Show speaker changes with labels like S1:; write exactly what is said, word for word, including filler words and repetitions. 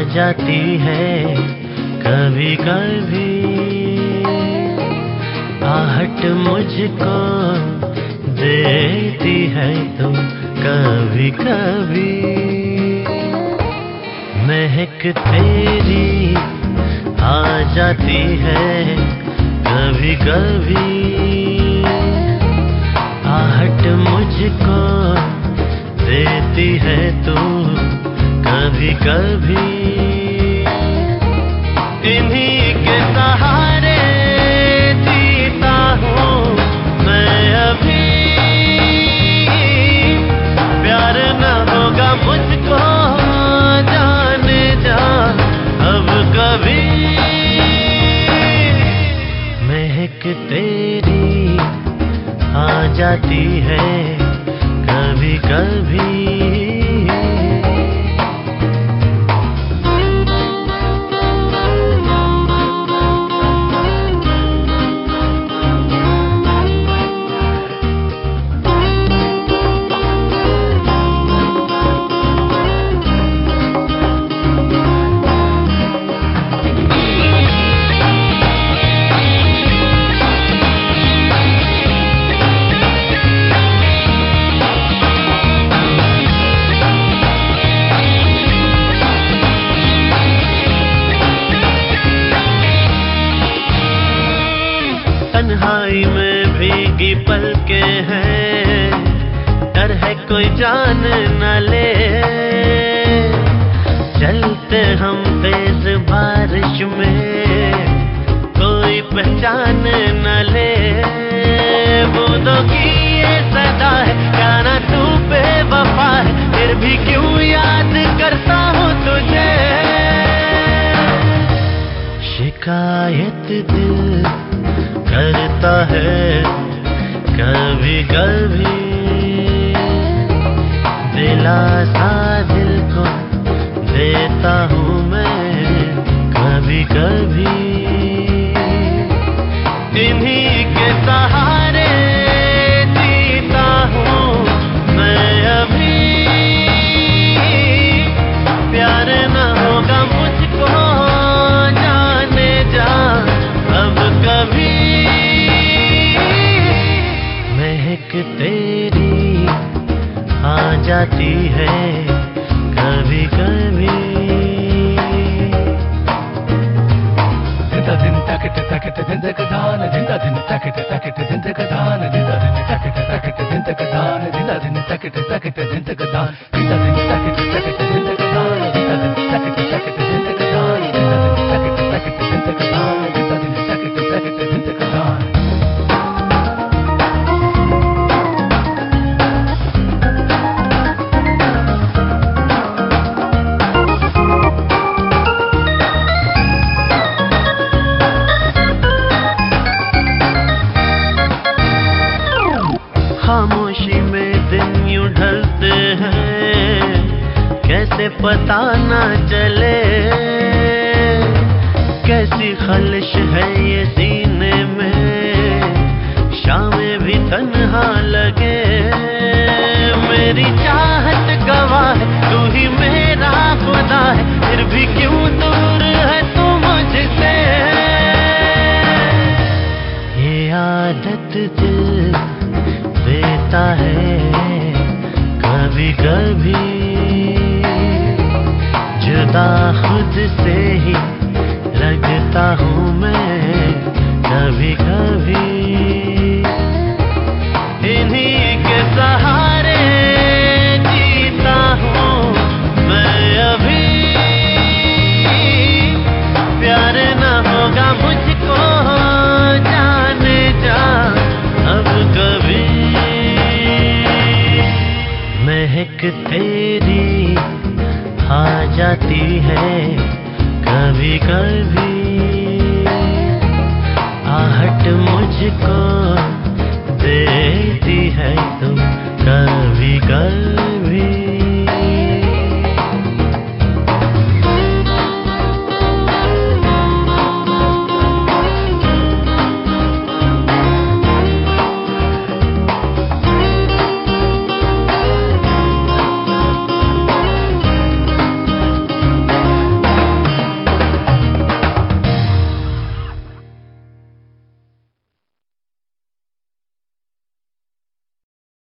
S1: जाती है कभी कभी, आहट मुझको देती है तो कभी कभी, महक तेरी आ जाती है कभी कभी, आहट मुझको देती है तू कभी कभी, इन्हीं के सहारे जीता हूँ मैं अभी, प्यार न होगा मुझको जाने जा अब कभी, महक तेरी आ जाती है कभी कभी। तन्हाई में भीगी पलकें हैं, डर है कोई जान न ले, चलते हम तेज बारिश में कोई पहचान न ले, बूंदों की ये सदा है क्या ना तू बेवफा है, फिर भी क्यों याद करता हूँ तुझे, शिकायत दिल करता है कभी कभी, दिलासा दिल को देता हूँ मैं कभी कभी, इन्हीं के सहारे जीता हूँ मैं अभी, प्यार न होगा मुझको जाने जा अब कभी, महक तेरी आ जाती है कभी कभी।
S2: दिन तकट तकट दिन तक दान जिंदा दिन तकट तकट दिन तक दान जिंदा दिन तकट तकट दिन तक दान जिंदा दिन तकट तकट दिन तक दान जिंदा दिन तकट तकट दिन तक दान जिंदा दिन तकट तकट दिन तक दान जिंदा दिन तकट तकट दिन तक दान जिंदा दिन तकट तकट दिन तक दान।
S1: खामोशी में दिन यूं ढलते हैं कैसे पता ना चले, कैसी खलिश है ये सीने में शामें भी तन्हा लगे, मेरी चाहत गवाह है तू ही मेरा खुदा है, फिर भी क्यों दूर है तू मुझसे, ये आदत दिल देता है कभी कभी, जुदा खुद से ही लगता हूँ मैं कभी कभी, इन्हीं के सहारे जीता हूँ मैं अभी, प्यार न होगा मुझको जाने जा अब कभी, महक तेरी आ जाती है कभी कभी।